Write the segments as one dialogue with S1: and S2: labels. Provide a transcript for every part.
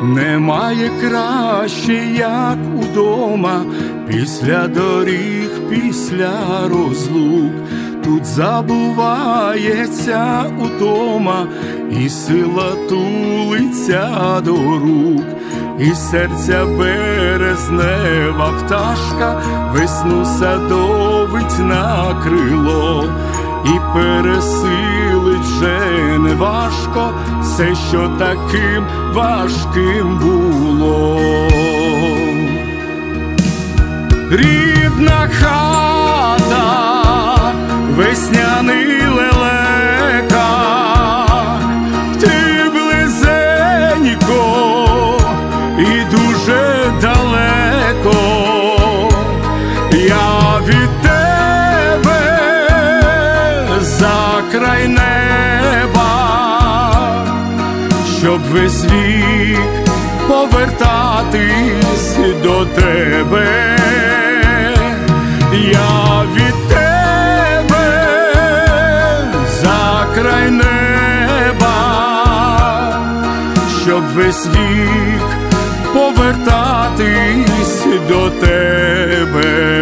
S1: Немає краще, як удома, після доріг, після розлук. Тут забувається утома, і сила тулиться до рук. І серця березнева пташка весну садовить на крило. І пересилить вже не важко все, що таким важким було. Рідна хата, весняний лелека, ти близенько і дуже далеко. Я від тебе за край неба, щоб весь вік повертатись до тебе. Я від тебе за край неба, щоб весь вік повертатись до тебе.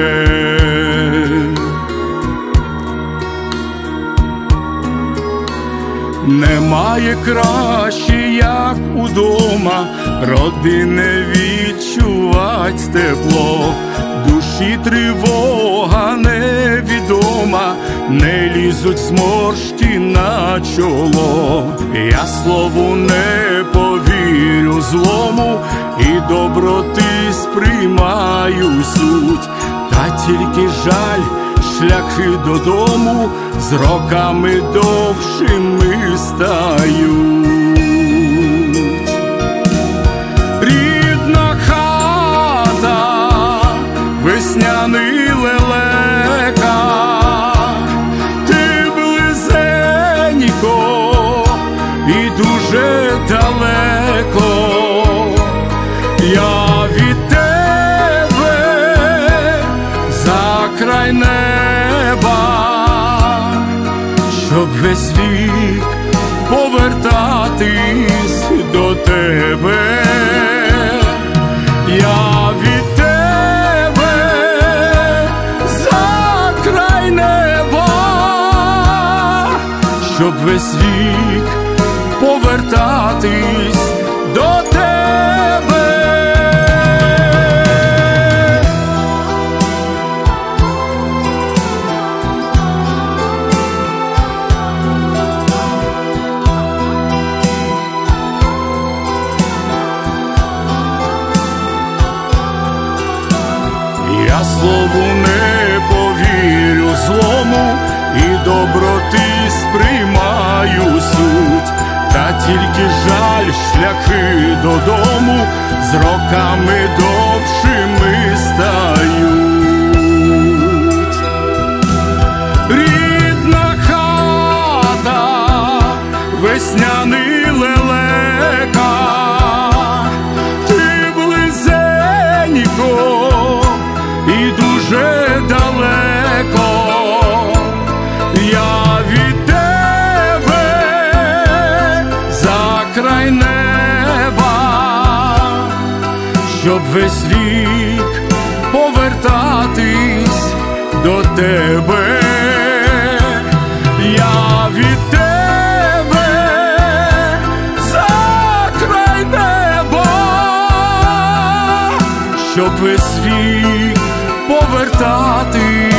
S1: Немає краще, як удома, родине відчувать тепло. Душі тривога невідома, не лізуть зморшки на чоло. Я слову не повірю злому, і доброти сприймаю суть. Та тільки жаль, шляхи додому з роками довшими стають. Рідна хата, весняний лелека, ти близенько і дуже далеко. Я від тебе за край неба, щоб весь вік повертатись до тебе. Я від тебе за край неба, щоб весь вік повертатись до тебе. Я слову не повірю злому, і доброти сприймаю суть. Та тільки жаль, шляхи додому з роками довшими стають. Рідна хата, весняний лелека, ти близенько і дуже далеко. Я від тебе за край неба, щоб весь вік повертатись до тебе. Я від тебе за край неба, щоб весь вік повертатись